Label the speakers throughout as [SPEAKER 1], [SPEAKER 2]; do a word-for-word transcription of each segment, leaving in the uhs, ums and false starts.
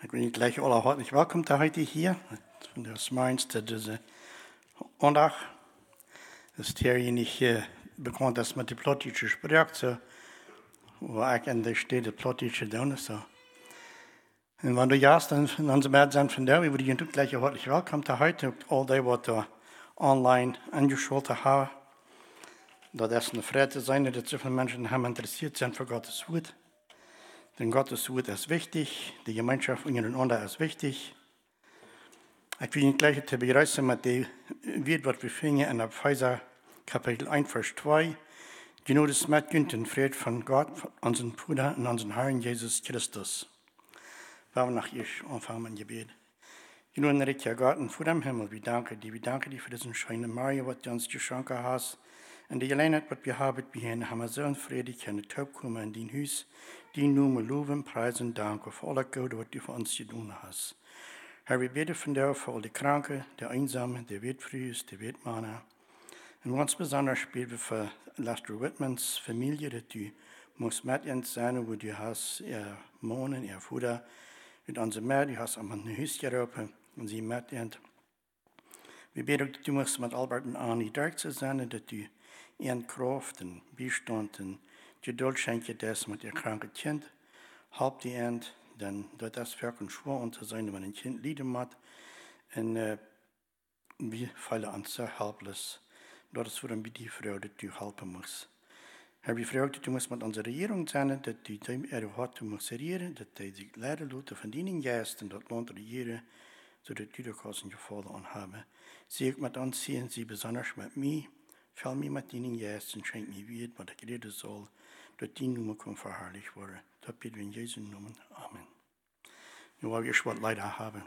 [SPEAKER 1] Ik wil je gleich alle hartlich welkom heute hier. Das ist meins, diese Ondag. Das ist derjenige bekannt, dass mit der plottische Sprache, wo ich in der Städte plottische Donne so. Und wenn du jast, dann in unserem Welt sind von da, würde ich dir gleich hartlich willkommen heute, all die, was da online angeschaltet haben. Da das eine Freude sein, dass so viele Menschen haben interessiert sind für Gottes Wort. Denn Gottes Wort ist wichtig, die Gemeinschaft untereinander ist wichtig. Ich will Ihnen gleich zu begrüßen mit dem Wort, was wir finden in Epheser Kapitel eins, Vers zwei. Genau das mitgehend den Frieden von Gott, unseren Bruder und unseren Herrn Jesus Christus. Wir nach ihr anfangen mit Gebet. Genau, in der Gott und Vater im Himmel, wir danken dir, wir danken dir für diesen schönen Mario, was du uns geschenkt hast. Und die Gelegenheit, was wir haben, wir haben so einen Frieden, können taub kommen in dein Haus, die Namen loben, preisen, danken für alles Gute, was du für uns getan hast. Herr, wir beten von dir für alle die Kranken, die Einsamen, die Witfrüs, die Witmänner. Und ganz besonders beten wir für Lester Whitmans Familie, dass du musst mit uns sein, wo du hast, ihr Mann und ihr Vater, mit unserem Mann, du hast einmal ein Haus gerufen und sie mit uns. Wir beten, dass du musst mit Albert und Annie Dirksen sein, dass du ihren Kraft und Beistand und Geduld schenken, das mit ihr kranken Kind. Halb die End, denn das wirklich schwer unter sein, wenn ein Kind leiden hat. Und äh, wir fallen uns so helpless. Das ist für ein bisschen Frau, dass du helfen musst. Herr, wir fragen, dass du musst mit unserer Regierung sein, dass du dem ihre Worte musst regieren, dass du sich leiden lässt von deinen Gästen, das Land regieren, sodass du das Kosten gefallen anhaben. Sie mit uns sehen, sie besonders mit mir. Fall mir mit deinen Gästen, schenk mir wieder, was ich reden soll, dass die Nummer kann verherrlicht werden. Das bitten wir in Jesu Namen. Amen. Nun, weil wir schon leider haben.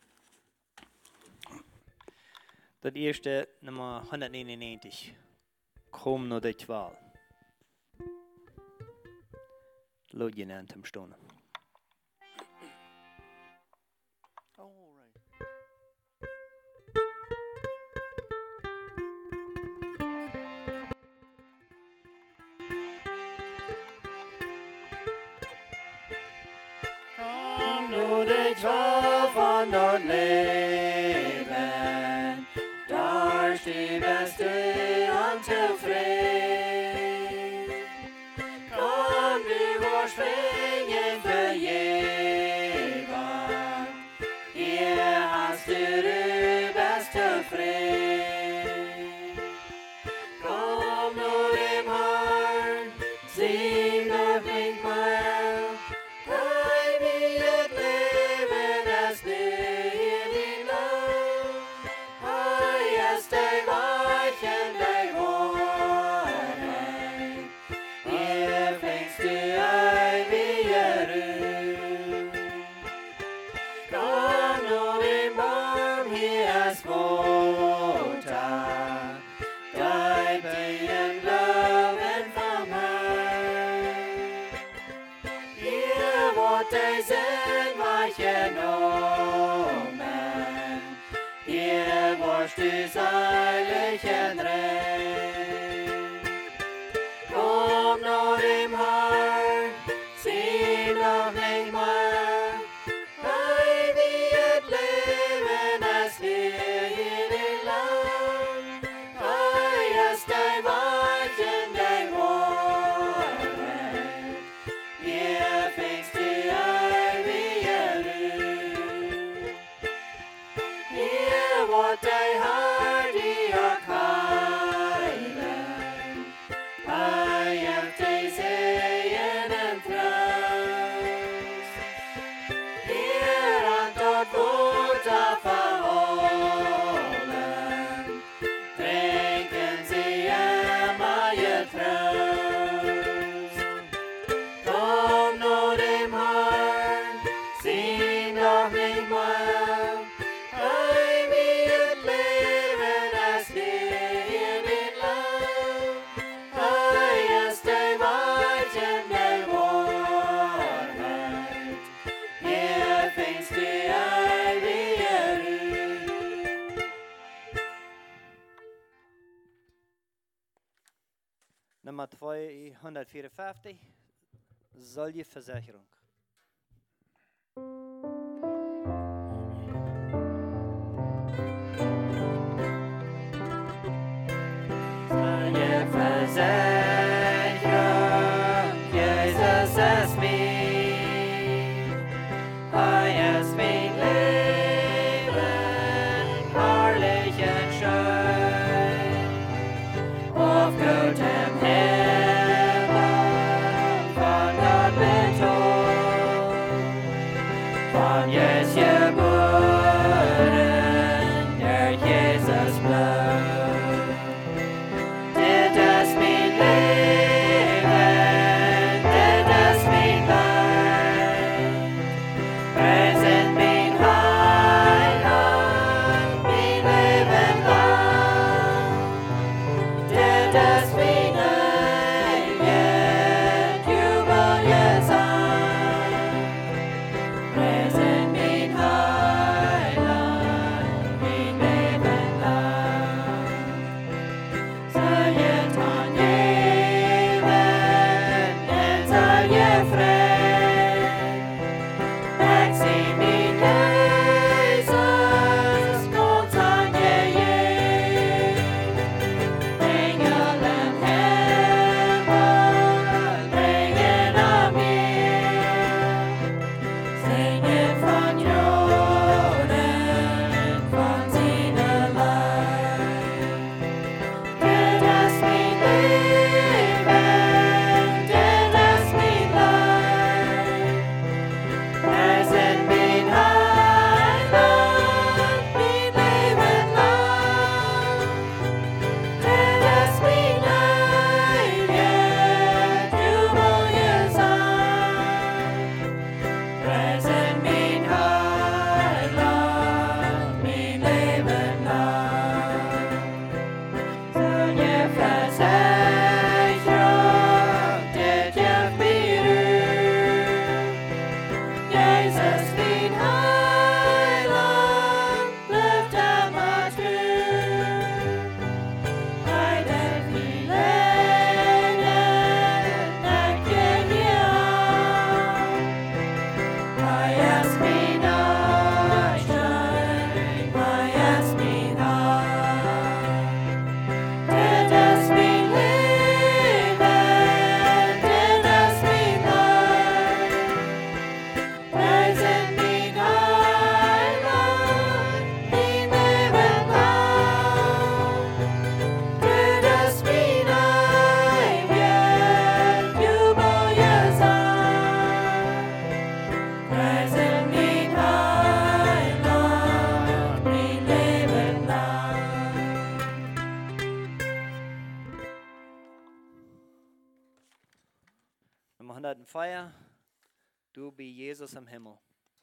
[SPEAKER 2] Das erste, Nummer hundertneunundneunzig. Komm nur durch die Wahl. Laut genannt am Stunde.
[SPEAKER 3] Komm nur durch die Wahl von dort leben. Da ist die beste und zufrieden. Komm, du überspringen für jemand. Hier hast du die beste Frieden. Komm nur dem Herrn, sing doch nicht mehr. Hey, wie es Leben ist nicht in Land. Hey, ist die Weichen, die Wahrheit. Hier fängst du ein wie Ruhe. Komm nur dem Baum, hier ist Futter. Bleib im Glauben vom Herrn. Hier wird die Sinnweiche genommen. Hier wirst du seilig und rein. Komm nur dem Herrn, sieh noch nicht mehr. Hey, wie es Leben ist hier in dem Land. Hey, ist die Weichen, die Wahrheit. Hier fängst du ein wie Ruhe. Hier wird die Herr dir heilen. Bei ihm die Sehen und Trost. Hier an dort Butter verholen. Trinken sie immer ihr Trost. Komm nur dem Herrn, sieh noch nicht mehr. Hey, wie es Leben ist hier in dem Land. Hey, ist die Weichen, die Wahrheit. Hier fängst du ein wie Ruhe.
[SPEAKER 2] Nummer zweihundertvierundfünfzig. Solche Versicherung. Nummer hundertvier. Du bist Jesus im Himmel.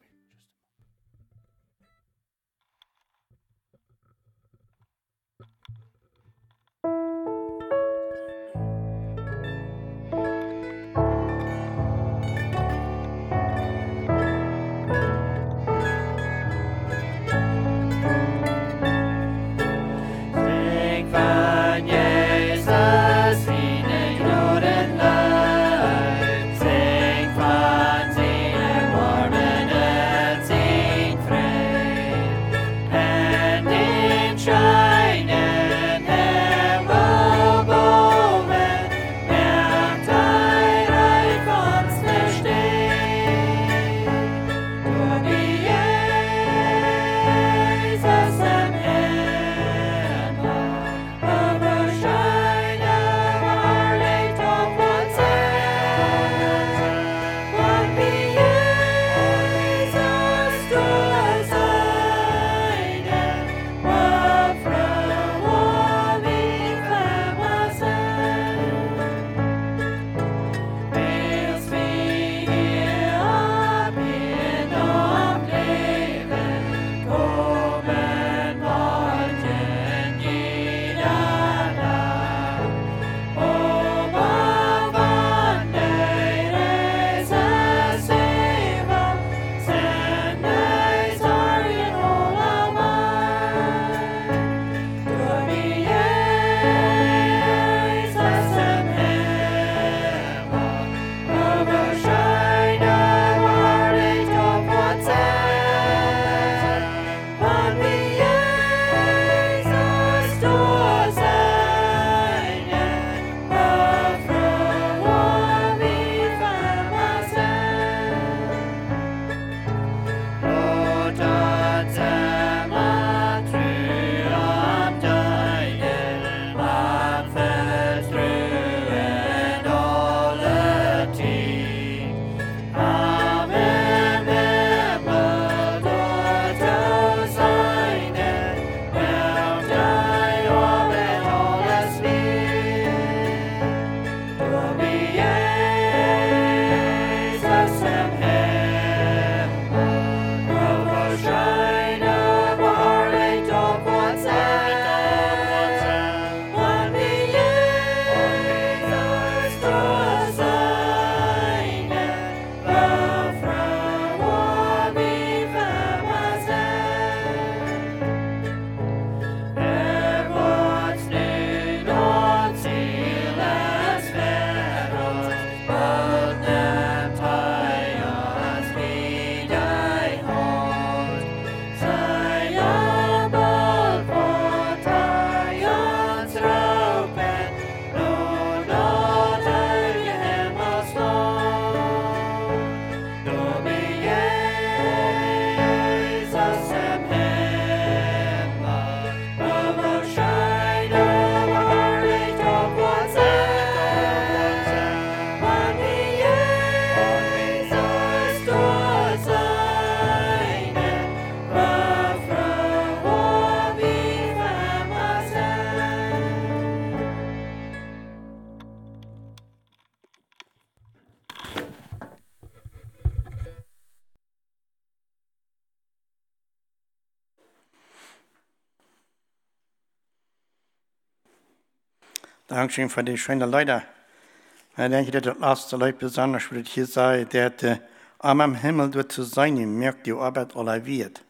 [SPEAKER 1] Dankeschön für die schönen Leute. Ich denke, dass das letzte Leute besonders, würde ich hier sagen, der äh, am Himmel dort zu sein, merkt die Arbeit aller wird.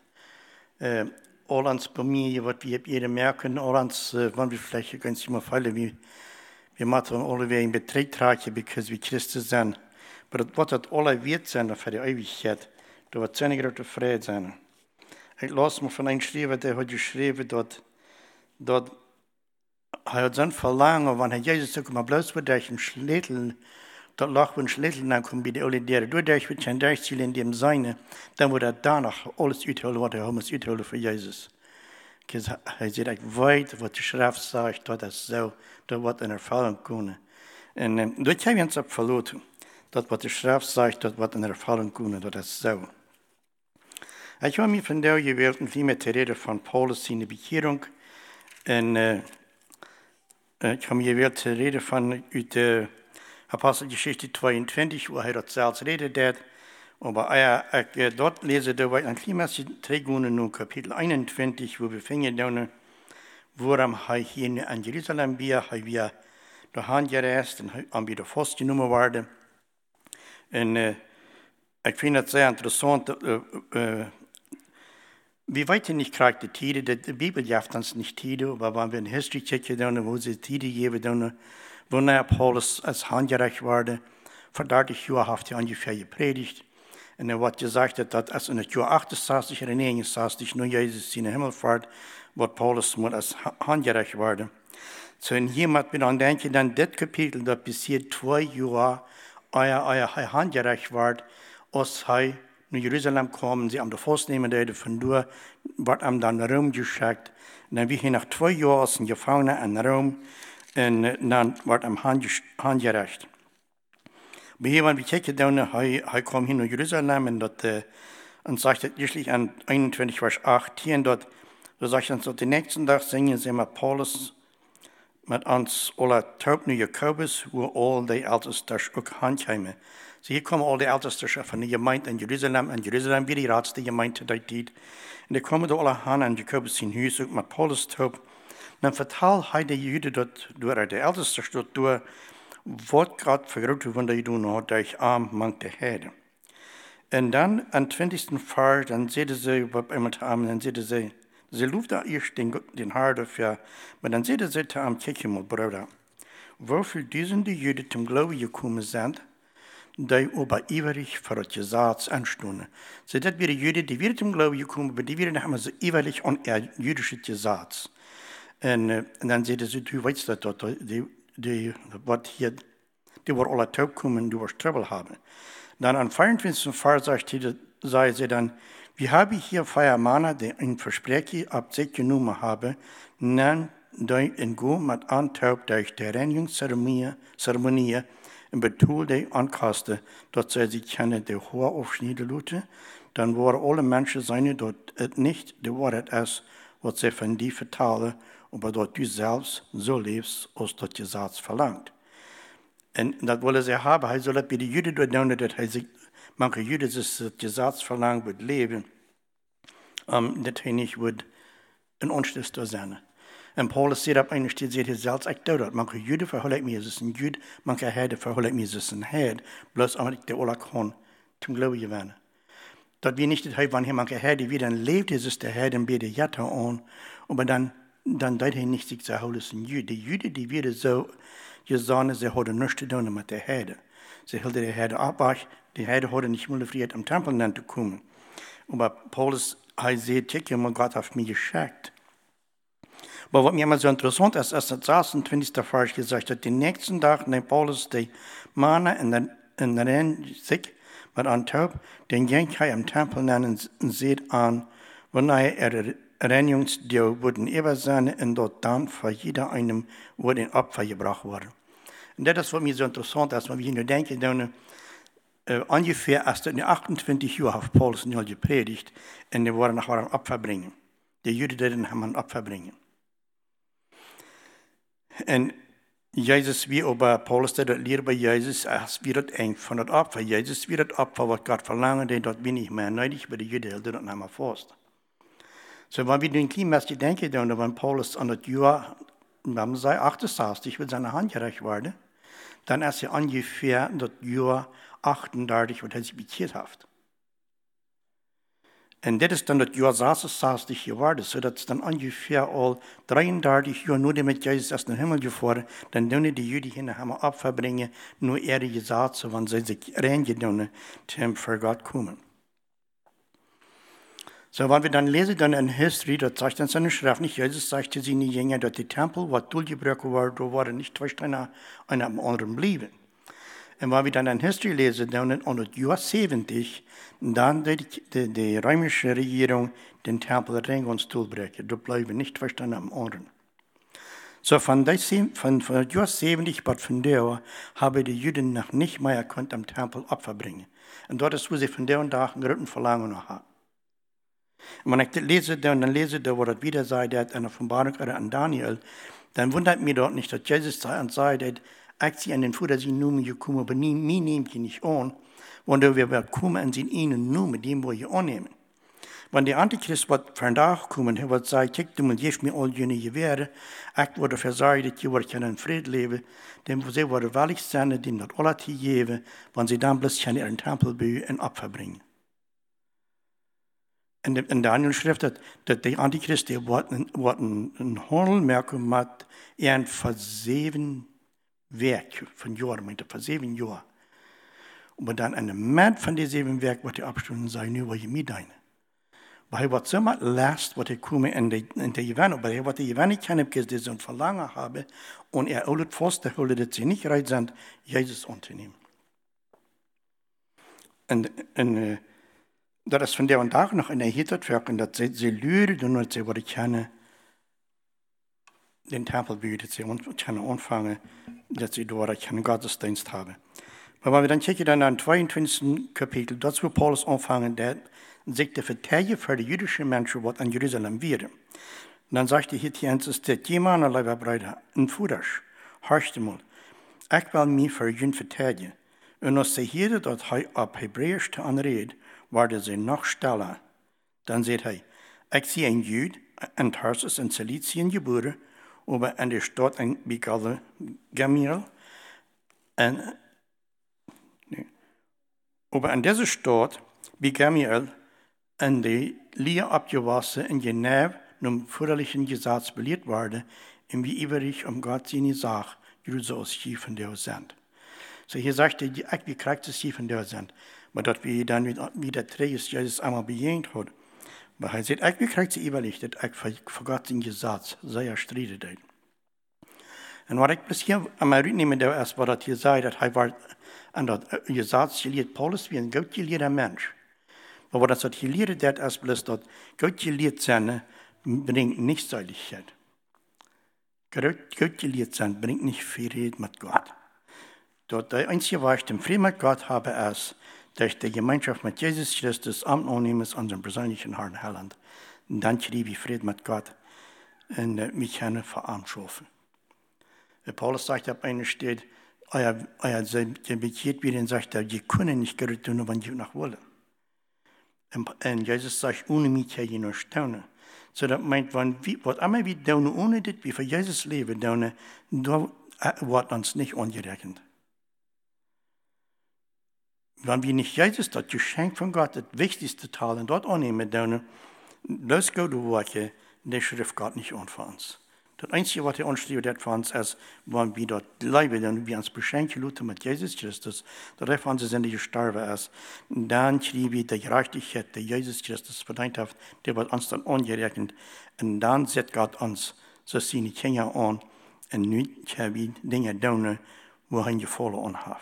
[SPEAKER 1] Äh, Allans bei mir, was wir jeder merken, allans, äh, wenn wir vielleicht ganz immer fallen, wie wir machen alle wieder in Betrieb tragen, because wir Christen sind. Aber das, was das aller wird sein, für die Ewigkeit, da wird seine große Freude sein. Ich lasse mich von einem schreiben, der hat geschrieben, dass, dass er hat so ein Verlangen, wenn er Jesus sagt, man bloß wird durch den Schlittel, das Loch und Schlittel, dann kommen wir die alle Dere, durch wird sein Durchziel in dem Seine, dann wird er danach alles uithören, was er muss uithören für Jesus. Er sieht echt weit, was die Schrift sagt, dass das so, das wird in Erfahrung kommen. Und ähm, dort haben wir uns verloren, das, was die Schrift sagt, das wird in Erfahrung kommen, das ist so. Ich habe mir von der gewählt, wie mit der Rede von Paulus in der Bekehrung, und äh, ich habe mir gewählt, die Rede von, äh, Apostelgeschichte zweiundzwanzig, wo er dort selbst redet hat. Aber ja, ich dort lese, da war ein kleines Trägungen in Kapitel einundzwanzig, wo wir fingen dann, worum er hier in Jerusalem war, er wir dahin gereist und haben wieder festgenommen worden. Und äh, ich finde es sehr interessant, äh, äh, wir wissen nicht gerade die Tide, die Bibel gibt uns nicht Tide, aber wenn wir in History checken, wo sie Tide geben, dann, wo Paulus als handgerecht wurde, vor dreißig Jahren hat er ungefähr gepredigt. Und er hat gesagt, dass als in der Jahr achtundsechzig oder neunundsechzig, nur Jesus in den Himmelfahrt, wird Paulus als handgerecht wurde. So, und hier muss man dann denken, dann das Kapitel, das bis hier zwei Jahre euer, euer handgerecht wird, als er nach Jerusalem kommen, sie haben das Festnehmen, der von dort wird ihm dann nach Rom geschickt. Und dann wie hier nach zwei Jahren als ein Gefangener in Rom, und dann wird ihm handgerecht. Aber hier, wenn wir checken, dann, er kommt hin nach Jerusalem und, dort, äh, und sagt schließlich an einundzwanzig, Vers achtzehn, dort, da sagt er, so, den nächsten Tag singen sie mit Paulus, mit uns alle Taub nur Jakobus, wo all die Ältesten auch handkämen. So, hier kommen all die Ältesten von der Gemeinde in Jerusalem, in Jerusalem wie die ratste Gemeinde der Zeit. Und die kommen da alle hin an Jakobus in Haus, auch mit Paulus Taub. Dann vertelt er die Juden dort, durch die Ältesten dort, durch, was gerade vergrößert wurde, die tun hat, durch arm manche Herde. Und dann, am zwanzigsten Vers, dann sieht sie, was einmal haben, dann sieht sie, sie ruft da erst den, den Herr dafür, aber dann sieht sie zu am Kirchen, Bruder, wofür diesen die Juden zum Glauben gekommen sind, die aber ewig für das Gesetz anstunden. So, das wäre die Juden, die wieder zum Glauben gekommen, aber die wieder haben so ewig an ihr jüdisches Gesetz. Und, und dann sieht sie, du weißt das dort, die, die, was hier, die waren alle taub kommen, die was Trouble haben. Dann am vierundzwanzigsten Vers sagt sie dann, wir haben hier vier Männer, die ein Versprechen ab sich genommen haben, dann die in Go mit antaub durch die Reinigungszeremonie und betul die Ankaste, dass sie sich kennen, die hohe aufschneiden lassen, dann waren alle Menschen seine dort nicht die Wahrheit ist, was sie von dir vertalen, aber dort du selbst so lebst, als das Gesetz verlangt. Und das wollen sie haben, er soll bei den Juden dort tun, dass er sich, manche Juden das Gesetz verlangt, wird leben, um, dass er nicht wird in Unschluss da sein. Und Paulus sagt, eigentlich steht er selbst auch dort, manche Juden verhalten mir, es ist ein Jud, manche Herde verhalten mir, es ist ein Herd, bloß aber der alle kann zum Glauben gewinnen. Das wir nicht, wenn hier manche Herde wieder lebt, es ist der Herde und bete Jatta an, aber dann dann deed hij niet zich zu houden als een Jude. Die Juden die werden zo gezegd, ze hadden niets te doen met de Herde. Ze hielden de Herde ab, die Herde hadden nicht mal vrijheid am Tempel zu kommen. Aber Paulus, hij zei, kijk, maar Gott heeft mij geschickt. Aber was mir immer so interessant ist, ist, dass sechsundzwanzigsten Vers gesagt hat, den nächsten Tag nimmt Paulus die Männer in den, in den sich mit an Taub, den ging er im Tempel und sieht an, wenn er Reinigungsdienst wurden über sein und dort dann für jeder einem wurde ein Opfer gebracht worden. Und das ist, was mir so interessant ist, wenn wir nur denken, dann äh, ungefähr erst in den achtundzwanzig Jahren hat Paulus nicht gepredigt und die wollen nachher ein Opfer bringen. Die Juden, die haben ein Opfer bringen. Und Jesus, wie aber Paulus, der lehrt bei Jesus, es wird eng von das Opfer. Jesus wird das Opfer, was Gott verlangt, denn dort bin ich mehr neidig, bei den Juden, die dort nicht mehr fast. So, wenn wir den Klimas denken, dann, wenn Paulus an das Jahr, wenn wir achtundsechzig mit seiner Hand gerecht wurde, dann ist er ungefähr das Jahr achtunddreißig, was er sich bekehrt hat. Und das ist dann das Jahr sechsundsechzig geworden, so dass es dann ungefähr all dreiunddreißig Jahre nur damit Jesus aus dem Himmel gefahren, dann dürfen die Juden hin haben Opfer bringen, nur er gesagt, so wenn sie sich reingedungen, zum für Gott kommen. So, wenn wir dann lesen, dann in History, da sagt dann seine Schrift nicht, Jesus sagte sie nie Jünger, dass die Tempel, was durchgebrochen war, da war nicht zwischen einer, einer am anderen blieben. Und wenn wir dann in History lesen, dann in das Jahr siebzig, dann die, die, die römische Regierung den Tempel rein und durchbrechen. Da bleiben nicht zwischen einer am anderen. So, von dem von, von Jahr siebzig bis von der haben die Juden noch nicht mehr erkannt, am Tempel Opfer bringen. Und dort ist, wo sie von der und da einen großen Verlangen noch haben. Und wenn ich das lese, dann, dann lese ich, wo das wieder sei, der in der Offenbarung oder an Daniel, dann wundert mich dort nicht, dass Jesus sei und sei, dass ich sie an den Futter sie Numen gekommen, aber nie, mir nehmt ihr nicht an, wenn wir kommen an den einen Numen, dem wir ihr annehmen. Wenn der Antichrist wird vandaag kommen, er wird sagen, kijk, du geeft mir all jene Gewehre, ich werde dafür sorgen, dass ihr in Frieden leben, denn sie werden willig sein, dem das alles zu geben, wenn sie dann bloß in ihren Tempel bauen und Opfer bringen. In der Daniel schrift, dass, dass der Antichrist, der wird ein, ein Handel merken mit ihren für sieben Werk von Jahren, meinte, für sieben Jahre. Und dann in dem Moment von den sieben Werk wird die Abstunden sein, nur was ich mit deine. Weil was so mal last, was ich komme in der in der Gewinn, aber er was die Gewinn nicht kennen, dass die so ein Verlangen habe und er alles fast, dass sie nicht bereit sind, Jesus anzunehmen. Und, und das ist von der und Tag noch in der Hittertwerken, dass sie, sie lügen und sie wollen keine den Tempel bauen, dass sie keine anfangen, dass sie dort keinen Gottesdienst haben. Aber wenn wir dann kicken dann an zweiundzwanzigsten Kapitel, dort wo Paulus anfangen, der sich der Verteidiger für die jüdischen Menschen, was an Jerusalem wäre. Und dann sagt er hier, dass jemand, lieber Brüder, ein Fudersch, hörst du mal, ich will mich für ihn verteidigen. Und als sie hier dort auf Hebräisch anredet, wurde sie noch stiller. Dann sagt er, ich sehe ein Jüd in Tarsus in Silizien geboren, aber in der Stadt in Gamaliel, aber in dieser Stadt, Gamaliel, in die Lehr abgewassen in Genève einem förderlichen Gesetz belehrt wurde, in wie übrig um Gott seine Sache, Jerusalem aus hier von der sind. So hier sagt er, ich wie kriegt es hier von der sind. Aber dort wie dann wieder trägt, Jesus einmal bejahend hat. Aber er sagt, ich wie kriegt sie übrig, dass ich für Gott seinen Gesetz sehr streitet. Und was ich bis hier einmal reinnehmen darf, ist, was das hier sagt, dass er war an das Gesetz gelehrt, Paulus wie ein gut gelehrter Mensch. Aber das hat gelehrt, das ist bloß, dass Gott gelehrt sein, bringt nicht Seiligkeit. Gott gelehrt sein, bringt nicht Frieden mit Gott. Dort der einzige, was ich den Frieden mit Gott habe, ist, dass ich die Gemeinschaft mit Jesus Christus Amt annehmen an unserem persönlichen Herrn Heiland. Und dann kriege ich Frieden mit Gott und mich kann veranschaffen. Paulus sagt auf einer Stelle, euer, euer bekehrt wird und sagt, ihr könnt nicht gerührt tun, wenn ihr nach wollen. Und Jesus sagt, ohne mich kann ich nur staunen. So das meint, wenn wir, was immer wir tun, ohne das, wie für Jesus leben, tun, da wird uns nicht angerechnet. Wenn wir nicht Jesus, das Geschenk von Gott, das wichtigste Teil, und dort annehmen, tun, das geht die Worte, der Schrift Gott nicht an für uns. Das Einzige, was er anschreibt, das für uns ist, wenn wir dort leben, dann wir uns beschenken Leute mit Jesus Christus, dass er für uns sind, gestorben ist, dann kriegen wir die Gerechtigkeit, die Jesus Christus verdient hat, der wird uns dann angerechnet. Und dann setzt Gott uns so seine Kinder an, und nun können wir Dinge tun, wohin wir voll anhaben.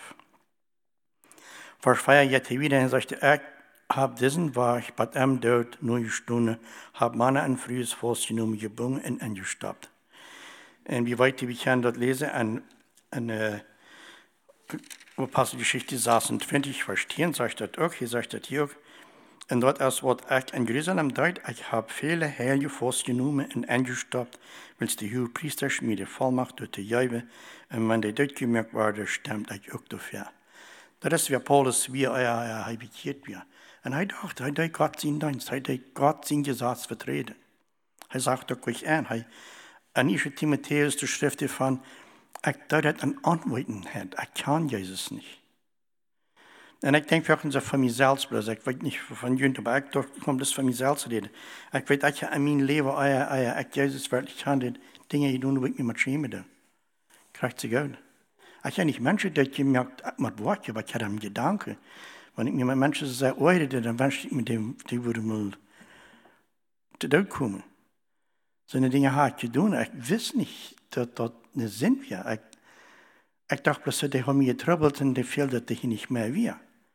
[SPEAKER 1] Vers vier jetzt wieder, sagt er, ich habe diesen Weg, bei ihm dort, neue Stunde, habe meine ein frühes Fuß genommen, gebunden und angestoppt. Und wie weit wir können dort lesen, an, an äh, Apostelgeschichte sechsundzwanzig, Vers zehn, sagt das auch, hier sagt das hier auch. Und dort ist, was ich in Jerusalem deut, ich habe viele heilige Fuß genommen und angestoppt, weil die hohe Priester mir die Vollmacht durch die Jäube, und wenn die dort gemerkt wurde, stimmt ich auch dafür. Das ist, wie Paulus, wie er, er, er bekehrt wird. Und er dachte, er hat Gott seinen Dienst, er hat Gott seinen Gesetz vertreten. Er sagt doch gleich an, er an erster Timotheus, die Schrift davon, ich dort an Antworten hat, ich kann Jesus nicht. Und ich denke auch von mir selbst, bloß, ich weiß nicht von Jünd, aber ich komme das von mir selbst reden. Ich weiß, ich in meinem Leben, ich Jesus wirklich kann, die Dinge tun, wo ich mich mit schäme. Kriegt sie gut. Ich habe nicht Menschen, die gemerkt mit Worten, aber ich habe einen Gedanken. Wenn ich mir mit Menschen sehr ohrte, dann wünschte ich mir, die, die würden mal zu Tod kommen. So eine Dinge habe ich getan. Ich weiß nicht, dass das nicht sind wir. Ich, ich dachte bloß, die haben mich getroubelt und die fehlt, dass ich nicht mehr wir.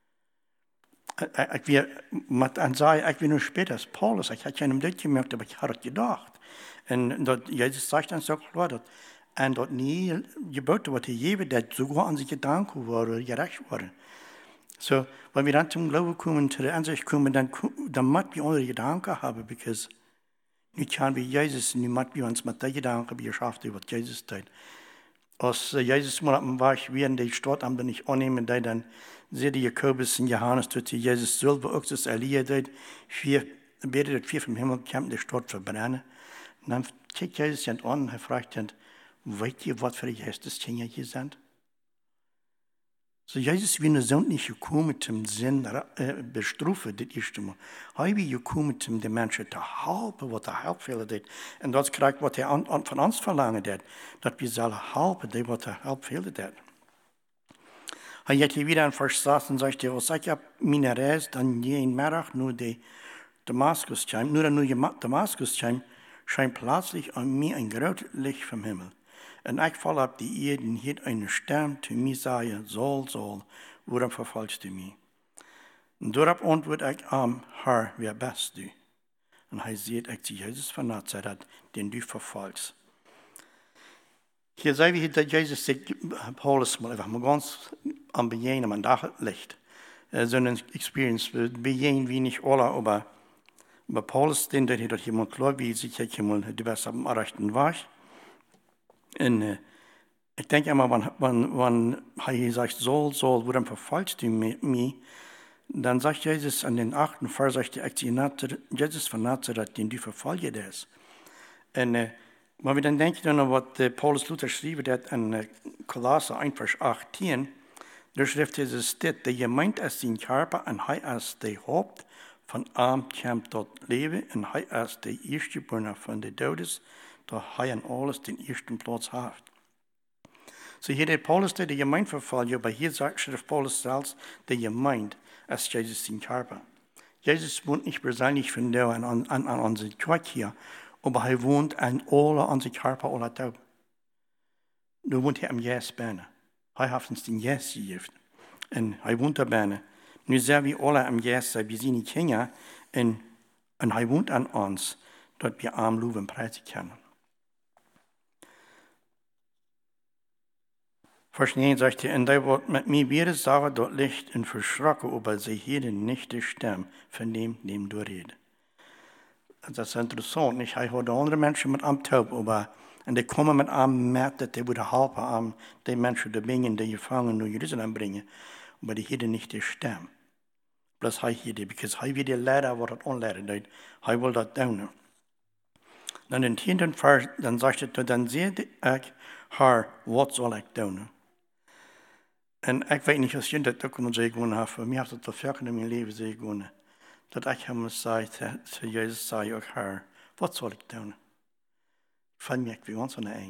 [SPEAKER 1] Ich, ich will, man sagt, ich will nur später, als Paulus, ich habe einem das gemerkt, aber ich habe es gedacht. Und dort, Jesus sagt dann so klar, dass und dort nie Gebote, was er gebe, das sogar an sich Gedanken war oder gerecht waren. So, wenn wir dann zum Glauben kommen, zu der Ansicht kommen, dann, dann müssen wir unsere Gedanken haben, weil nicht kann wie Jesus, nicht müssen wir uns mit den Gedanken beschäftigen, was Jesus tut. Als Jesus mal am Weg während die Stadt am dann nicht annehmen, die dann sehen die Jakobus und Johannes, dass Jesus selber auch das Elia dort, vier, betet, vier vom Himmel kämen, die Stadt verbrennen. Und dann guckt Jesus ihn an und er fragt ihn, weißt ihr, was für die Geistesdinger hier sind? So Jesus wie eine Sohn nicht gekommen zum Sinn äh, bestrafen, das erste Mal. Er ist gekommen, um den Menschen zu helfen, was er helfen will. Und das kriegt, was er an, an, von uns verlangt hat, dass wir sollen helfen, die, was er helfen will. Er hat hier wieder in Vers sechs und sagt, als ich ab meine Reise dann jeden Mittag nur die Damaskus kam, nur nur Damaskus kam, scheint plötzlich an mir ein großes Licht vom Himmel. Und ich fall ab die Erde und hielt eine Stimme zu mir sagen, Saul, Saul, warum verfolgst du mich? Und darauf antworte ich am Herr, wer bist du? Und er sieht, ich zu Jesus von Nazareth, den du verfolgst. Hier sehen wir, dass Jesus sich, Paulus mal einfach mal ganz am Begehen, am Dachlicht, so eine Experience, begehen wie nicht alle, aber, aber Paulus, den der hat jemand klar, wie sich hier jemand, du bist am rechten Weg. Und äh, ich denke immer, wenn, wenn, wenn er sagt, Saul, Saul, warum verfolgst du mich? Dann sagt Jesus an den achten Vers, sagt er, Jesus von Nazareth, den du verfolgst. Und äh, wenn wir dann denken, an was äh, Paulus Luther schrieb, hat in äh, Kolosser eins, Vers achtzehn, da schreibt Jesus, der Gemeinde ist sein Körper und er ist der Haupt von Arm kämpft dort Leben und er ist der Erstgeborene von den Todes, da er an alles den ersten Platz hat. So hier der Paulus, der die Gemeinde verfolgt, aber hier sagt schreibt Paulus selbst, der Gemeinde ist Jesus sein Körper. Jesus wohnt nicht persönlich von da an, an, an unserer Kirche hier, aber er wohnt an alle unsere Körper, alle da. Du wohnt hier am Jesus Berne. Er hat uns den Jesus gegeben. Und er wohnt da Berne. Nun sehen wir alle am Jesus, wir sind die Kinder, und, und er wohnt an uns, dort wir arm Luven preisen können. Vers neun sagt er, und da wird mit mir wieder sagen, dort Licht und verschrocken, aber sie hielten nicht die Stimme von dem, dem du redest. Das ist interessant, nicht? Ich habe andere Menschen mit am Taub, aber und die kommen mit am März, dass die wieder helfen, am die Menschen, die bringen, die Gefangenen nach Jerusalem bringen, aber die hielten nicht die Stimme. Bloß er hier, because er will die Lehrer, was das anlehren, er will das tun. Dann in den zehnten Vers, dann sagt er, dann sehe ich, Herr, was soll ich tun? Und ich weiß nicht, was ich das auch noch sagen habe, für mich hat das doch in meinem Leben sagen, dass ich ihm gesagt habe, zu Jesus sage ich, Herr, was soll ich tun? Ich fand mich wie ganz ein.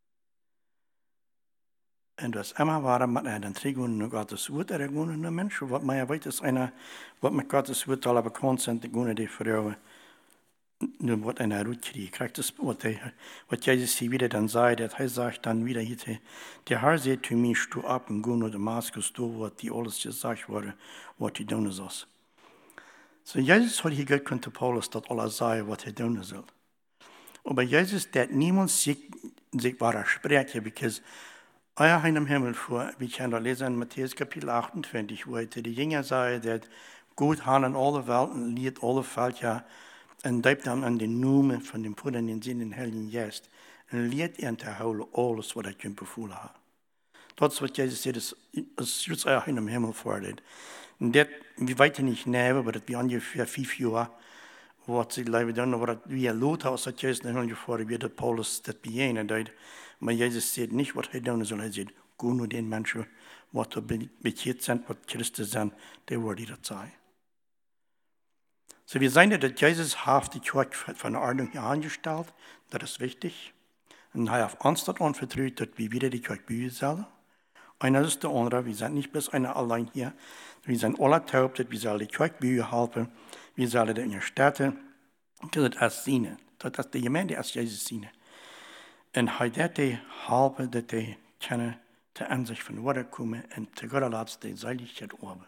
[SPEAKER 1] Und das immer war, mit einer Trägung nur Gottes Wort, er gehen nur Menschen, was man ja weiß, ist einer, was mit Gottes Wort alle bekannt sind, die gehen die Frauen, nur was einer Ruhe kriegt. Kriegt das, was Jesus hier wieder dann sagt, er sagt dann wieder hier, der Herr sagt zu mir, steh ab und geh nach Damaskus, du, was die alles gesagt wurde, was die tun soll. So Jesus hat hier Gott könnte Paulus das alles sagen, was er tun soll. Aber Jesus, der niemand sich, sich war sprechen, because er hat im Himmel vor, wir können da lesen in Matthäus Kapitel achtundzwanzig, wo er die Jünger sagt, dass Gott hat in alle Welten, liet alle Völker, und deupt dann an den Namen von dem Vater, den Sinn, den Heiligen Geist, und liet ihn zu holen, alles, was er ihm befohlen hat. Das ist, was Jesus sagt, ist, ist jetzt auch in dem Himmel fordert. Und das, wir weten nicht näher, aber das wir ungefähr fünf Jahre, was sie leider dann, aber das wie er Lothar aus der Jesus in den Jahren wie der Paulus das begehen hat. Aber Jesus sagt nicht, was er tun soll, er sagt, geh nur den Menschen, was da bekehrt sind, was Christus sind, der wurde das sein. So wir sehen, dass Jesus hat die Kirche von der Ordnung hier angestellt, das ist wichtig. Und er hat uns das anvertraut, dass wir wieder die Kirche bauen sollen. Einer ist der andere, wir sind nicht bloß einer allein hier. Wir sind alle taub, dass wir sollen die Kirche bauen helfen. Wir sollen in der Städte, das ist seine. Das ist die Gemeinde, das ist Jesus seine. Und er hat die helfen, dass die können zur Ansicht von Wort kommen und zu Gott erlaubt, die Seiligkeit oben.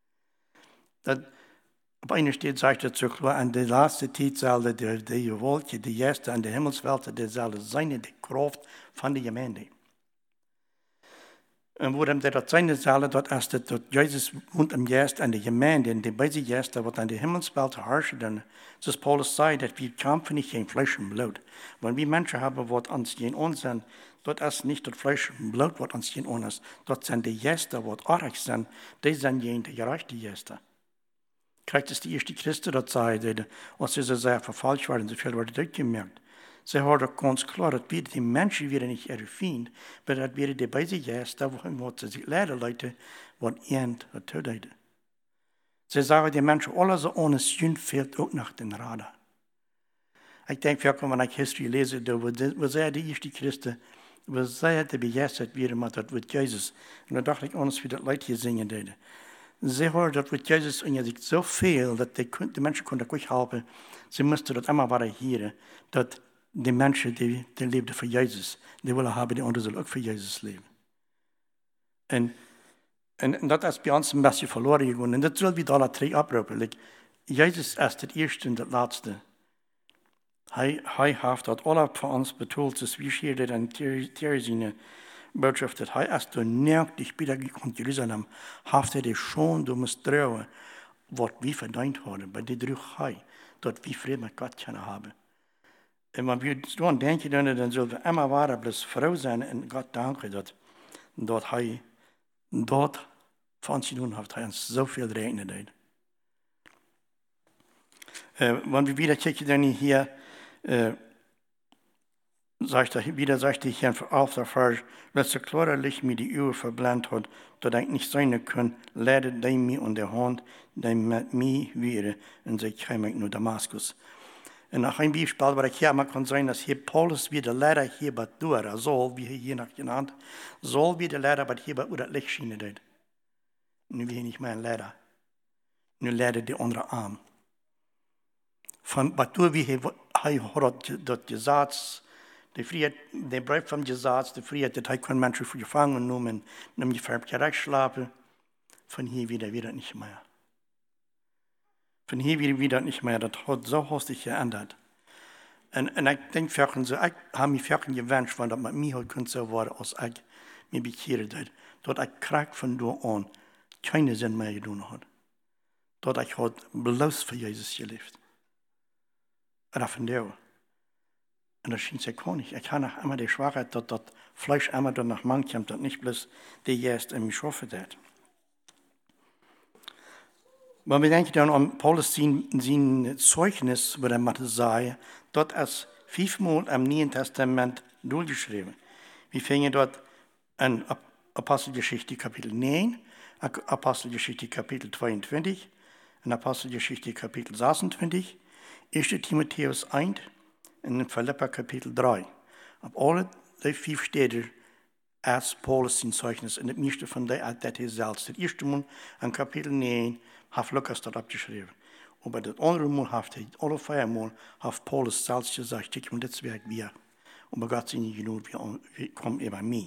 [SPEAKER 1] Auf einer Stelle sagt er so klar, an der letzten Zeit soll die, die Wolke, die erste an der Himmelswelt, der soll sein, die Kraft von der Gemeinde. Und wo der das sein soll, dort ist das, dort Jesus wohnt am Geist an der Gemeinde, und die beide Gäste, was an der Himmelswelt herrschen, dann, das Paulus sagt, dass wir kämpfen nicht gegen Fleisch und Blut. Wenn wir Menschen haben, was uns gegen uns sind, dort ist nicht das Fleisch und Blut, was uns hier ohne ist. Dort sind die Gäste, die arg sind, die sind jene, die gerechte Gäste. Kriegt es die erste Christen, dort sei, die, als sie so sehr verfalscht waren, so viel wurde durchgemerkt. Sie haben doch ganz klar, dass wir die Menschen wieder nicht erfinden, aber dass wir die beide Gäste, wo sie sich leider Leute, was ihnen tötet. Sie sagen, die Menschen alle so ohne Sinn fehlt auch nach den Radar. Ich denke, wenn ich History lese, wo sehr die erste Christen, wo sehr die begeistert werden mit das mit Jesus. Und da dachte ich, uns wie das Leute hier singen dürfen. Sie haben das mit Jesus und sich so viel, dass die, die Menschen konnten nicht helfen. Sie mussten das immer weiter hören, dass die Menschen, die, die lebten für Jesus, die wollen haben, die anderen sollen auch für Jesus leben. Und, und, und das ist bei uns ein bisschen verloren gegangen. Und das soll wieder alle drei abrufen. Like, Jesus ist das Erste und das Letzte. Er hat das alle für uns betont, dass wir hier in Theresine Botschaft, dass er erst du nervt dich wieder gekommen Jerusalem, hat er schon, du musst trauen, was wir verdient haben, bei der durch er, dort wir Frieden mit Gott können haben. Und wenn wir daran denken, dann sollen wir immer weiter bloß froh sein und Gott danken, dass dort er, dort von uns tun hat, er uns so viel regnet hat. Äh, wenn wir wieder gucken, dann hier, äh, sagt er, wieder sagt er hier auf der Vers, weil so klarer Licht mir die Augen verblendet hat, dass ich nicht sein kann, leidet der mir und der Hand, der mit mir wäre, und sie käme nur Damaskus. Und nach einem Beispiel, was ich hier mal kann sein, dass hier Paulus wieder leider hier bei Dura, soll, wie hier nach genannt, soll wieder leider bei hier bei Ura Licht schienen dort. Nun will ich nicht mehr leider. Nun leider die andere Arm. Von Batur, wie er hat das Gesetz, die Freiheit, der Brief vom Gesetz, die Freiheit, dass er kein Mensch für gefangen genommen, nämlich verkehrt schlafen, von hier wieder wieder nicht mehr. Von hier wieder wieder nicht mehr, das hat so hastig geändert. Und, und ich denke, so, ich habe mich wirklich gewünscht, weil das mit mir heute könnte so werden, als ich mich bekehrt habe, dass ich krieg von da an keinen Sinn mehr getan hat. Dass ich heute bloß für Jesus gelebt. Und von der. Und das schien sehr komisch. Ich habe immer die Schwachheit, dass das Fleisch immer dann nach Mann kommt, dass nicht bloß der Geist in mich schaffen hat. Wenn wir denken dann an Paulus sein, sein Zeugnis, wo er Mathe sei, dort ist fünfmal im Neuen Testament durchgeschrieben. Wir finden dort an Apostelgeschichte Kapitel neun, Apostelgeschichte Kapitel zweiundzwanzig, in Apostelgeschichte Kapitel sechsundzwanzig, erster Timotheus eins und in Philipper Kapitel drei. Auf alle die fünf Städte ist Paulus sein Zeugnis und das meiste von der das er selbst. Das erste Mal in Kapitel neun hat Lukas das abgeschrieben. Und bei das andere Mal hat er, alle vier Mal hat Paulus selbst gesagt, ich und das wird wir. Und bei Gott sind nicht genug, wie kommen über mich.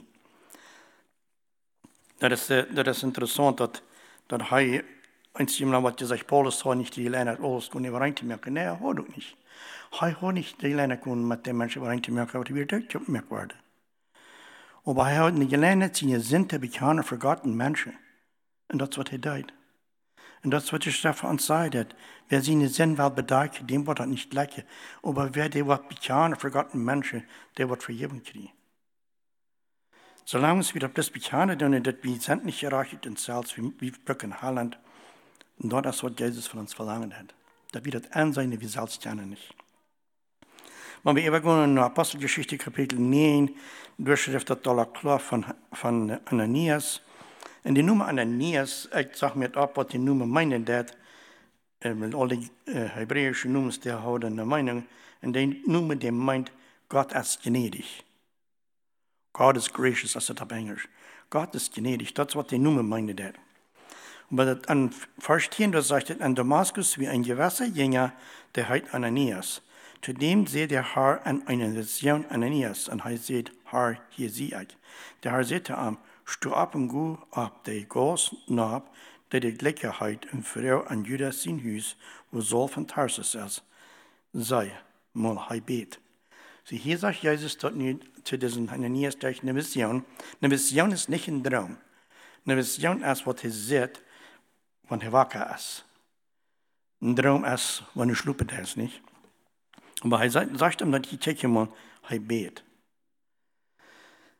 [SPEAKER 1] Das ist, das ist interessant, dass, dass er, eins jemand hat gesagt, Paulus hat nicht die gelernt, alles können über reinzumerken. Nein, er hat auch nicht. Er hat nicht die gelernt, mit den Menschen über reinzumerken, aber die wird durchgemerkt werden. Aber er hat nicht gelernt, seine Sinn zu bekennen für Gott und Menschen. Und das ist, was er tut. Und das, was die Schrift uns sagt, wer seine Sinn will bedeuten, dem wird das nicht lecker. Aber wer die wird bekennen für Gott und Menschen, der wird vergeben kriegen. Solange wir das bekennen, dann dass wir sind nicht erreicht in Salz wie, wie Brücken Holland. Und das ist, was Jesus von uns verlangt hat. Dass wir das ansehen, wie Salz kennen nicht. Wenn wir übergehen in Apostelgeschichte Kapitel neun, durchschrift das Dollar klar von, von Ananias. Und die Nummer Ananias, ich sage mir ab, was die Nummer meinen, das, mit all die äh, hebräischen Nummern, die haben eine Meinung. Und die Nummer, die meint, Gott ist gnädig. God is gracious, das ist auf Englisch. Gott ist gnädig, das ist, was die Nummer meint. Das. Und bei an Vers zehn, da sagt es, an Damaskus wie ein gewisser Jünger, der heißt Ananias. Zudem seht der Herr an einer Vision Ananias, und er sagt, Herr, hier sehe ich. Der Herr sagte ihm, steh ab und geh ab, der Gas nach, der die Gleichheit und Frau an Judas sein Haus, wo Saul von Tarsus ist, sei, mal er bet. So hier sagt Jesus dort nu zu diesem Ananias durch eine Vision. Eine Vision ist nicht ein Traum. Eine Vision ist, was er sieht, wenn er wacker ist. Ein Traum ist, wenn er schluppert ist, nicht? Aber er sagt ihm, dass ich mal, er bet.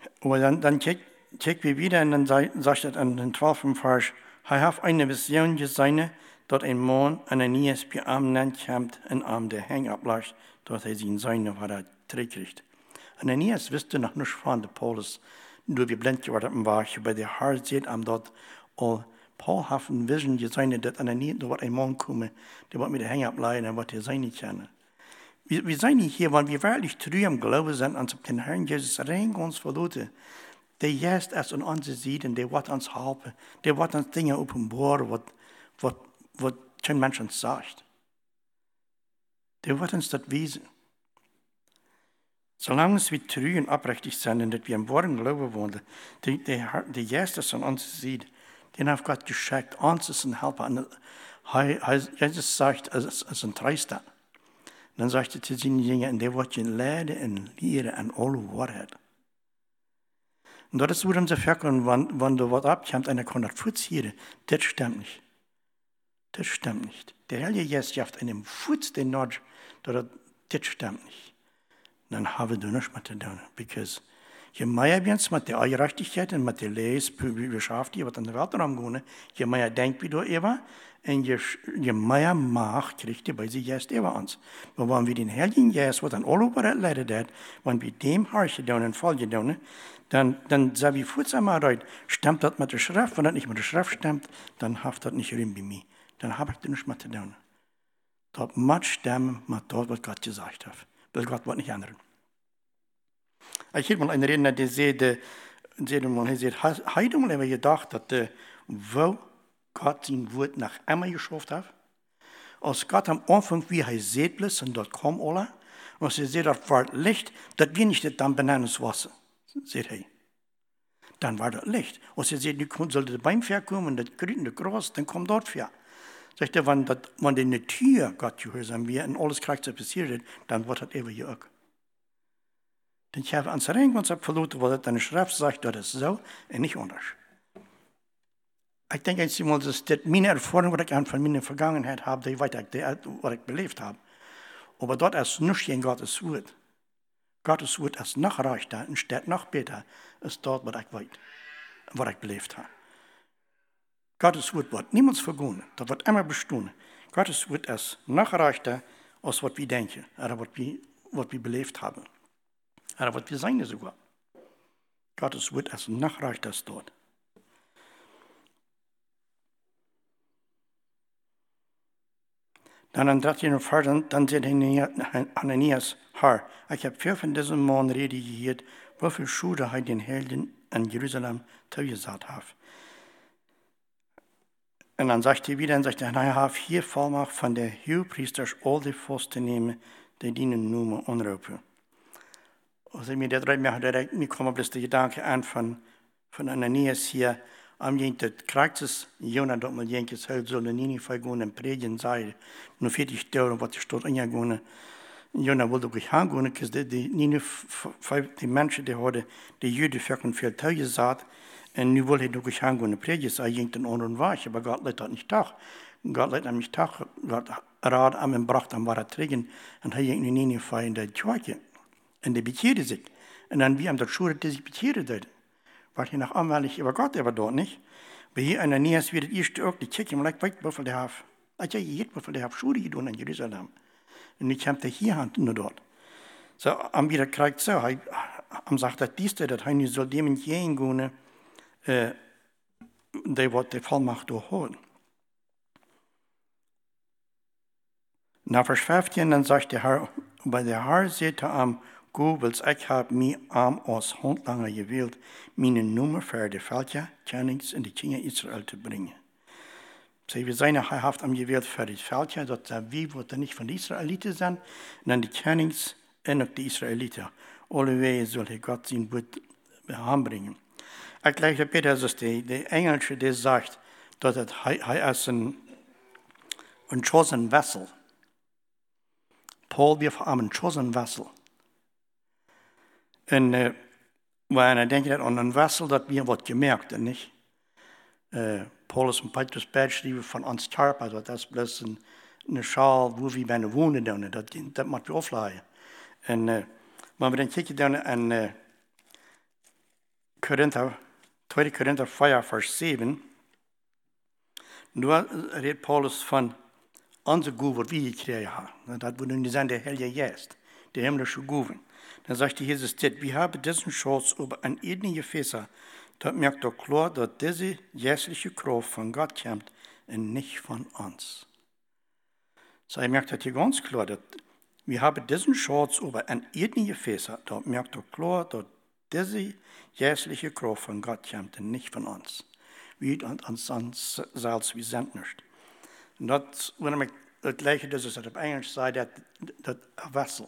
[SPEAKER 1] Aber dann, dann checken check wir wieder und dann sagt er an den zwölften Vers, er hat eine Vision gesehen, dass ein Mann Ananias bei ihm kommt und am der Häng ablässt, dass er seinen Sohn war er zurückkriegt. Ananias wusste noch nicht von der Paulus, nur wie blind geworden war, aber der Herr sieht am dort, all Paul hat eine Vision gesehen, dass Ananias, da wird ein Mann kommen, der wird mit der Häng ableiten, und wird er sein nicht kennen. Wir, wir sind nicht hier, weil wir wirklich treu am Glauben sind, und den Herrn Jesus rein uns verloren. Der jest es an uns sieht und der wird uns helfen. Der wird uns Dinge offenbaren, was, was, was kein Mensch uns sagt. Der wird uns das wiesen. Solange wir treu und aufrichtig sind und dass wir im wahren Glauben wohnen, der, der, der jest es an uns sieht, den hat Gott geschickt, uns ist ein Helfer. Und Jesus sagt, es ist ein Treister. Dann sagt er zu den Dingen, und der wird ihn leiden und lehren an alle Wahrheit. Und das ist unser Verkehr, wenn, wenn du was abkommst, einer kann das Fuß hier, das stimmt nicht. Das stimmt nicht. Der Heilige Geist schafft einem Fuß den Nord, das stimmt nicht. Dann haben wir nichts mit zu tun. Because je mehr wir uns mit der Gerechtigkeit und mit der Lehre beschäftigen, was in der Welt rumgehen, je mehr denkt wir da über, und je, je mehr Macht kriegt der bei sich Geist über uns. Aber wenn wir den Heiligen Geist, was an alle über leidet hat, wenn wir dem Herrchen tun und folgen tun, dann, dann sagen wir kurz einmal rein, stimmt das mit der Schrift? Wenn das nicht mit der Schrift stimmt, dann haft das nicht rein bei mir. Dann habe ich das nicht mehr zu tun. Das muss stimmen mit das, was Gott gesagt hat. Weil Gott wird nicht ändern. Ich habe mal einen Redner, der sagte, er sagt, heute mal habe ich gedacht, dass wo Gott sein Wort nach einmal geschafft hat, als Gott am Anfang, wie er sieht, und dort kommt alle, und als er sieht, das war Licht, dass wir nicht das dann benennen das Wasser. Seht ihr. Dann war das Licht. Und sie sieht, nu sollte beim Pferd kommen, und das grüne Gras, dann kommt dort Pferd. Sagt er, wenn, das, wenn die Natur Gott gehorsam wird und alles kriegt, was passiert, dann wird das immer hier auch. Denn ich habe ans Ring, wenn es verloren wurde, deine Schrift sagt, das ist so und nicht anders. Ich denke, das ist meine Erfahrung, die ich von meiner Vergangenheit habe, die weiter, was ich belebt habe. Aber dort ist nicht in Gottes Wort. Gottes Wort ist noch reicher und steht noch besser als dort, was ich weiß, was ich belebt habe. Gottes Wort wird niemals vergehen, das wird immer bestehen. Gottes Wort ist noch reicher als was wir denken, oder was wir, was wir belebt haben. Oder was wir sein sogar. Gottes Wort ist noch reicher als dort. Dann an dreizehn Vers, dann sagt Ananias, Herr, ich habe viel von diesem Mann Rede gehört, wofür Schule er den Helden in Jerusalem zugesagt hat. Und dann sagt er wieder, und sagt er, er hat hier Vollmacht von der Hohepriester, all die Fürsten zu nehmen, die dienen Numen anrufen. Also mir, der mir direkt, mir kommt bloß der Gedanke an von, von Ananias hier, am jentet Kreuzes, Jonah dort mal jenkes Held soll nie nicht vergehen und predigen sei, nur für die Störung, was die Stadt angehen. Jonah wollte auch hingehen, weil die, die, die, die Menschen, die heute, die Juden für viel Teil gesagt, und nu wollte er doch hingehen und predigen, sei jenkt den anderen Weg, aber Gott lädt das nicht tag. Gott lädt nämlich tag, Gott rat am und bracht am Wara trägen, und er jenkt nie nicht für in der Kirche. Und der bekehrte sich. Und dann wie am der Schule, der sich bekehrte. War hier nach anwendlich über Gott, aber dort nicht. Bei hier Ananias wird das erste auch die Kirche, man weiß, wofür der hat. Ich habe hier, wofür der hat Schule getan in Jerusalem. Und ich habe hier hand nur dort. So, am wieder kriegt so, am sagt das dieste, dass er nicht soll dem entgegengehen, äh, der wird die Vollmacht durchholen. Nach Vers fünfzehn, dann sagt der Herr, bei der Herr sagte am Goebbels, ich habe mich am als Handlanger gewählt, meine Nummer für die Völker, Kennings in die Kinder Israel zu bringen. So, wir sind haft am gewählt für die Völker, dass wir wollten nicht von den Israeliten sein, sondern die Kennings und die Israeliten. Alle Wege soll Gott sein Wort heranbringen. Ich glaube, Peter, dass der, der Englische, der sagt, dass er ist ein, ein chosen vessel. Paul, wir haben ein chosen vessel. Und äh, wenn ich denke an ein Wessel, das wir was gemerkt, nicht? Äh, Paulus und Petrus beschrieben von uns Tarp, also das ist bloß ein, eine Schale, wo wir bei wohnen, das, das muss wir auflegen. Und äh, wenn wir dann kicken dann an, äh, Korinther, tweede Korinther vier, Vers sieben, da redet Paulus von onze Guven, wat we gekregen hebben. Dat moet nu zijn de Heilige Geest, de himmlische Guven. Dan zegt Jesus dit, we hebben diesen Schatz über ein edene Gefäße, dat merkt doch klar, dass diese geistliche Kraft von Gott kommt und nicht von uns. So, er merkt das hier ganz klar, dass wir haben diesen Schatz über ein edene Gefäße, da merkt doch klar, dass diese geistliche Kraft von Gott kommt und nicht von uns. Wir und uns selbst, wir sind nicht. Und das, wenn ich das Gleiche, das ist auf Englisch sagt, das ist ein Vessel.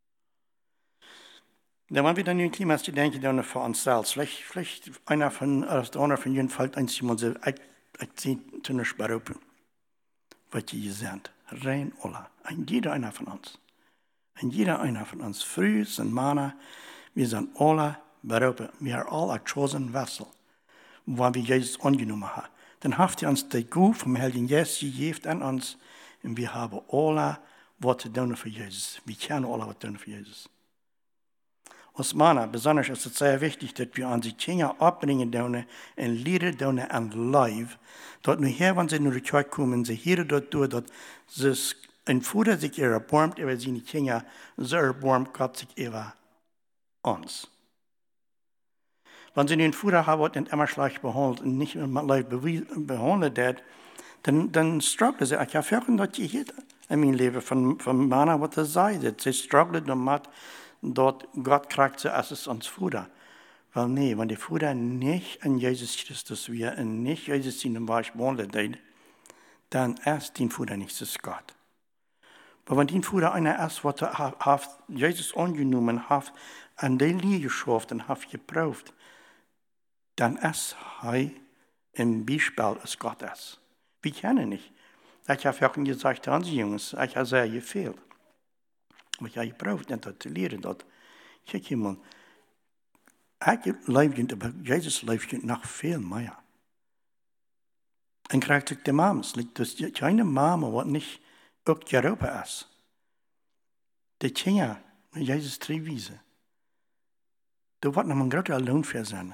[SPEAKER 1] Dann wenn wir dann in Klimas denken, dann für uns selbst. Vielleicht, vielleicht einer von, oder einer von Ihnen fällt ein Simon, ich, ich ziehe zu nicht berufen, was die sind. Rein alle. Ein jeder einer von uns. Ein jeder einer von uns. Früh sind Männer, wir sind alle berufen. Wir sind alle ein chosen Vessel, wo wir Jesus angenommen haben. Dann habt ihr uns die Gut vom Heiligen Geist gegeben an uns und wir haben alle was zu tun für Jesus. Wir kennen alle was zu tun für Jesus. Als Männer, besonders ist es sehr wichtig, dass wir unsere Kinder abbringen dürfen und lehren dürfen an Live, dass nur hier, wenn sie in die Kirche kommen, sie hören dort durch, dass sie ein Vater sich erbarmt über seine Kinder, so erbarmt Gott sich über uns. Wenn sie einen Vater haben und immer schlecht behandelt und nicht immer live behandelt wird, dann, dann strugglen sie. Ich habe auch nicht gehört in meinem Leben von, von Männern, was das sei. Sie strugglen damit, dort Gott kriegt sie als uns Vater. Weil nee, wenn der Vater nicht an Jesus Christus wäre und nicht Jesus in dem Weich behandelt, dann ist den Vater nicht das Gott. Aber wenn den Vater einer ist, was hat Jesus angenommen hat, an der Liebe geschafft und hat geprüft, dann ist er im Beispiel, als Gott ist. Wir kennen nicht. Ich habe auch gesagt, an die Jungs, ich habe sehr gefehlt. Aber ich habe gebraucht, nicht zu lernen, dass, kijk mal, ich leefde, aber Jesus leefde noch viel mehr. Und krijgt sich die Mamas, das ist keine Mama, die nicht auch Europa ist. Die Kinder, Jesus drei Wiese. Da wird noch ein großer Lohn für sein.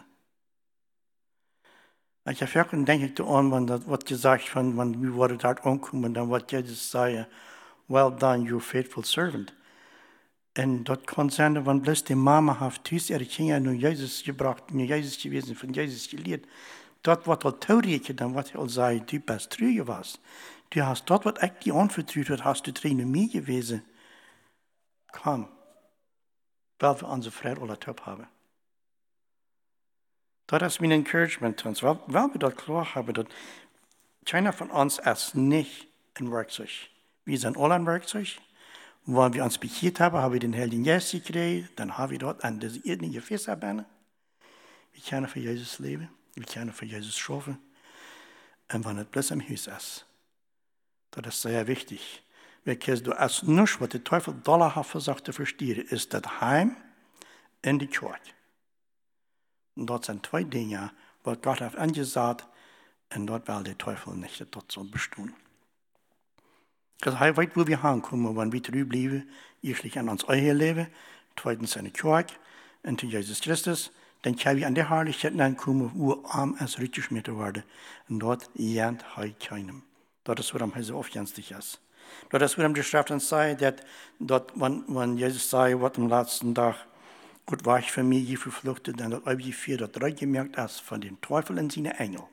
[SPEAKER 1] Ich habe auch denke ich an, wenn das wird gesagt, wenn, wenn wir wurde dort ankommen, dann wird Jesus sagen, well done, you faithful servant. Und dort kann sein, wenn bloß die Mama hat, die ihre Kinder nur Jesus gebracht, nur Jesus gewesen, von Jesus gelehrt. Dort wird er taurigen, dann wird er sagen, du bist treu gewesen. Du hast dort, was ich dir anvertraut hat, hast du drei nur mir gewesen. Komm, weil wir unsere Freude alle top haben. Das ist mein Encouragement zu uns, weil, weil wir dort klar haben, dass keiner von uns ist nicht ein Werkzeug. Wir sind alle ein Werkzeug. Wenn wir uns bekehrt haben, haben wir den Heiligen Geist gekriegt, dann haben wir dort an diese irdenen Gefäße erbannen. Wir können für Jesus leben, wir können für Jesus schaffen. Und wenn es bloß im Haus ist, das ist sehr wichtig. Weil du hast nichts, was der Teufel dollarhaft versucht zu verstehen, ist das Heim in die Kirche. Und dort sind zwei Dinge, was Gott hat angesagt, und dort will der Teufel nicht dort so bestehen. Das heißt, weit, wo wir hinkommen, wenn wir drüben bleiben, erstlich an uns eigen Leben, zweitens an die Kirche, und zu Jesus Christus, dann können wir an der Herrlichkeit ankommen, wo arm es richtig mit werden. Und dort jent er keinem. Das ist, warum er so oft wichtig ist. Das ist, warum die Schrift uns sagt, dass dort, wenn, wenn Jesus sagt, was am letzten Tag, Gott war ich für mich, je verfluchtet, dann hat er vier, das drei gemerkt ist von dem Teufel und seinen Engel.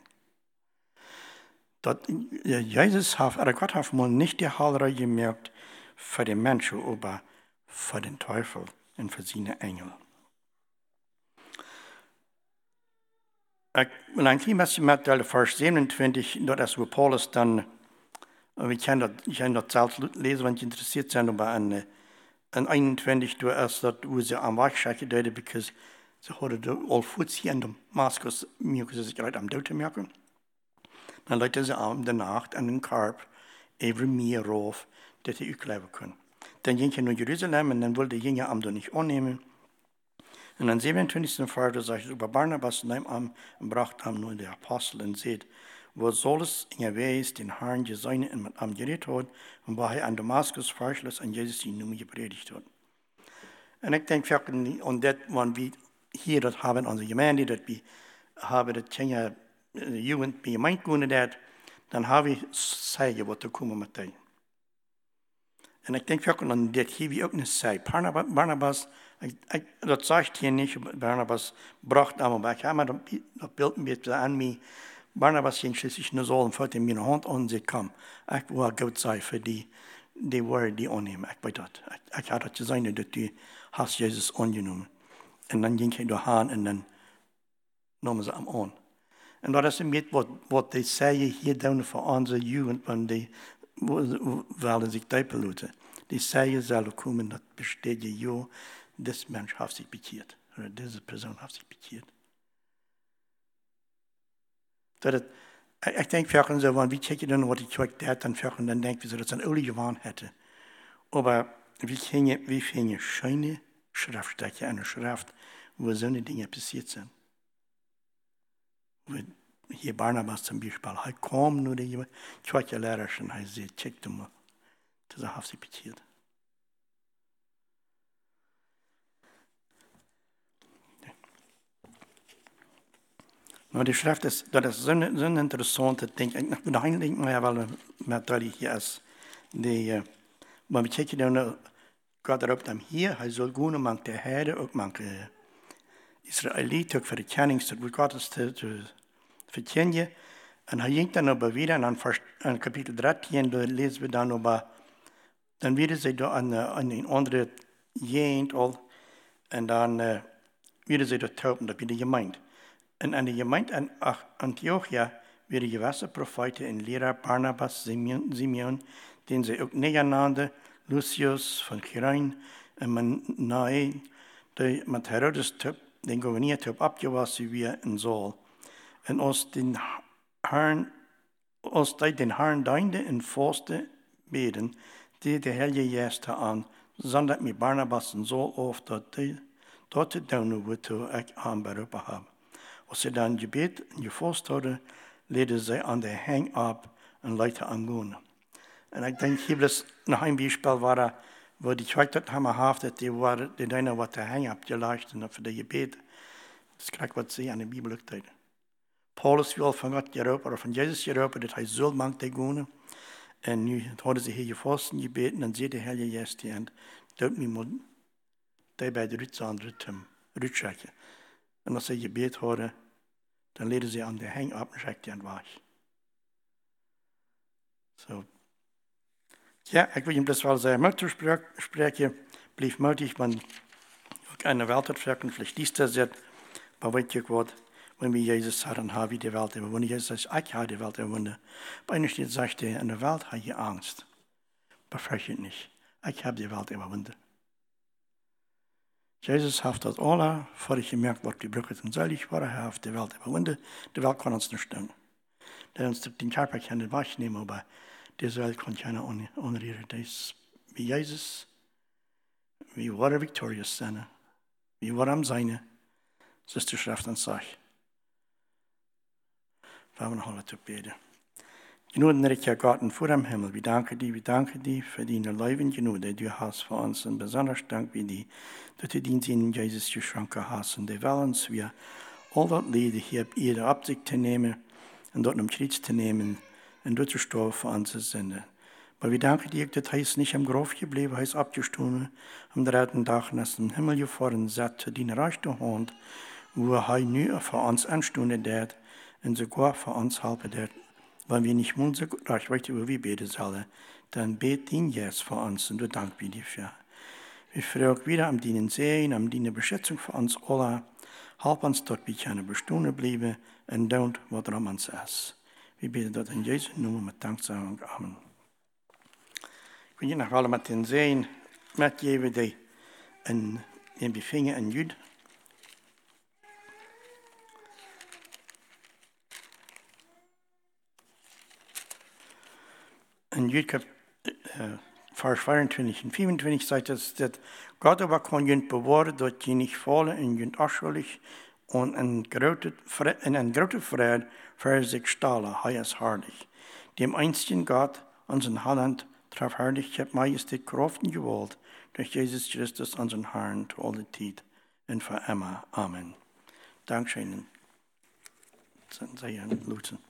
[SPEAKER 1] Dat, Jesus hat, oder Gott hat mal nicht die Heilerei gemerkt für den Menschen, aber für den Teufel und für seine Engel. Ich will ein kleines mitteilen, Vers siebenundzwanzig, das ist, wo Paulus dann, wir können das, ich kann das selbst lesen, wenn Sie interessiert sind, aber an, an einundzwanzig, da ist das, wo sie am Wachschack gedeutet, weil sie hatten all Fuzzi in Damaskus, mir können sich gerade am Dote merken. Dann legte sie am der Nacht an den Korb über mir rauf, dass sie überleben können. Dann ging er nach Jerusalem und dann wollte er ihn am nicht annehmen. Und am siebenundzwanzigsten Vers sagt er über Barnabas nebenan und brachte ihm nur der Apostel und sagt, wo soll es in der Weis den Herrn gesehen und mit ihm geredet hat und wo er an Damaskus verschloss und Jesus die Nummer gepredigt hat. Und ich denke, und das, wenn wir hier dat haben onze Gemeinde, dat we hebben dat Kenya Jugend bij gemeente kunnen dat, dan hebben we zeggen wat er komen met die. En ik denk ook, dan dat hier we ook niet zeggen. Barnabas, Barnabas ik, ik, dat zegt hier niet, Barnabas bracht allemaal weg. Ja, maar dat, dat beeld een beetje aan mij. Barnabas ging schließlich nur so und fällt in meine Hand an, sie kam. Ich war Gott sei für die, die Worte, die annehmen. Ich weiß das. Ich, ich hatte zu sein, dass du hast Jesus angenommen. Und dann ging ich dahin und dann nahmen sie ihn an. Und das ist mit, was, was die sagen hier down für unsere Jugend, wenn die, weil sich da beluten. Die sagen, sollen kommen, das besteht ja, das Mensch hat sich bekehrt. Oder diese Person hat sich bekehrt. Dat het, ik denk vaak zo van, wie check je dan wat ik check dat, dan vaak dan denk je dat ze een olie gewaan hadden. Maar wie gingen, wie gingen schöne Schriftstücke an der Schrift, wo so eine Dinge passiert sind. Wo hier Barnabas zum Beispiel, er kam nur die zweite Lehrer und er sagt, check du mal, das hat sich passiert. Nou, die schrift is, dat is zo'n zo interessante ding. Ik moet eigenlijk maar wel met dat hier is. Die, uh, maar we kijken dan, gaat erop dan hier, hij zal gaan met de Heiden, ook met de Israëlieten, ook voor de kenning, dat we God is te, te verkennen. En hij ging dan op weer, en in kapitel dertien lezen we dan op, dan weer ze daar aan, aan een andere jeend al, en dan uh, weer ze daar taupen, dat bij de gemeente. En aan de gemeente in Antiochia werden gewassen profeten en leraar Barnabas, Simeon, Simeon den ze ook negenanden, Lucius van Cyrene en Manaen, die met Herodes den gouverneur op abgewassen weer in Saul. En als den Herrn, als die den Herrn diende en vaste beden, die de Heilige Geest aan, zonder met Barnabas en Saul af dat die dat te doen wat ik aanberoepen heb. Als ze dan gebed en gevost hadden, leidden ze aan de hang op en leidden aan gaan. En ik denk hier is nog een Beispiel waar, waar die twee dat hebben gehad, dat die waren, die deden wat de hang op gelegd en voor de gebed. Dat is krijg wat ze aan de Bibel ook deden. Paulus wil van God geroepen, of van Jezus geroepen, dat hij zo lang te gaan. En nu hadden ze hier gevost en gebeden en ze de Heilige Geest en dat me moet die bij de rits aan de rutschekken. En als ze gebed hadden, dan leidden ze aan de hang op en schakten aan weg. So. Ja, ik wil je das wel zeggen. Mutig spreken, blijf mutig, want ook in de wereld het werken, vielleicht dies dat zit, maar weet je wat, wanneer we Jezus hadden, hebben we de wereld overwonnen. Wanneer Jezus zegt, ik heb de wereld overwonnen. Bij een steeds zegt hij, in de wereld heb je angst. Maar vrees je niet. Ik heb de wereld overwonnen. Jezus heeft dat alle, voordat je merkt wat gebruikt en selig worden, hij heeft de wereld überwunden. De wereld kan ons niet doen. Dat ons den Körper kan niet wegnemen, maar deze wereld kan keiner onreren. Dat is wie Jezus, wie worden victorious zijn, wie worden zijn, zo is de schrift en zegt. We hebben nog alle te beden. Genoemd Gott vor dem Himmel, wir danken dir, wir danken dir für deine Leben, die du hast für uns. Und besonders dank wir dir, dass du den in Jesus geschenkt hast. Und wir wollen uns, wir all das Leben hier ihre Absicht zu nehmen und dort im Schritt zu nehmen und dort zu sterben für unsere Sünde. Aber wir danken dir, dass er nicht im Grab geblieben, er ist abgestorben, am dritten Tag nach dem Himmel gefahren, satt zu deiner rechten Hand, wo er nu für uns anstunden wird und sogar für uns helfen wird. Wenn wir nicht mal so reich weiter, wo wir beten sollen, dann bet ihn jetzt für uns und du danken wir dir für. Wir fragen auch wieder am Dienen Sehen, am Dienen Beschätzung für uns alle. Help uns dort, wie können bestehen bleiben und don't, was er uns ist. Wir beten das in Jesu Namen mit Danksagung. Amen. Ich will noch alle mit den Sehen mitgeben, die in, in Befingen in Jud. In Jud, äh, Vers vierundzwanzig und vierundzwanzig sagt es, dass Gott aber kann jünd bewahren, dass sie nicht fallen und jünd aschuldig und in ein großer Frieden für sich stahlen, er ist herrlich. Dem einzigen Gott, unseren Heiland, traf Herrlichkeit, Majestät, Kraft und Gewalt durch Jesus Christus, unseren Herrn, zu aller Zeit. und für immer. Amen. Dankeschön. Sehen Sie, Lutzen.